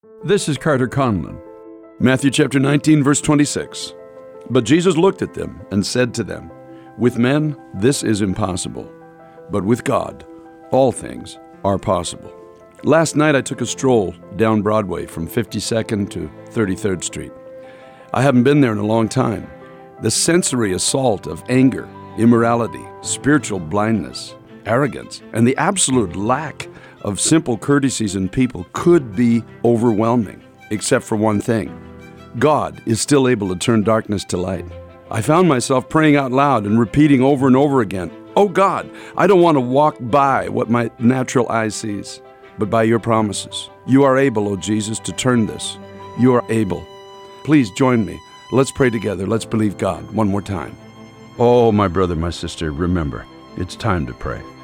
This is Carter Conlon. Matthew chapter 19, verse 26. But Jesus looked at them and said to them, "With men this is impossible, but with God all things are possible." Last night I took a stroll down Broadway from 52nd to 33rd Street. I haven't been there in a long time. The sensory assault of anger, immorality, spiritual blindness, arrogance, and the absolute lack of simple courtesies in people could be overwhelming, except for one thing. God is still able to turn darkness to light. I found myself praying out loud and repeating over and over again, "Oh God, I don't want to walk by what my natural eye sees, but by your promises. You are able, O Jesus, to turn this. You are able." Please join me. Let's pray together. Let's believe God one more time. Oh, my brother, my sister, remember, it's time to pray.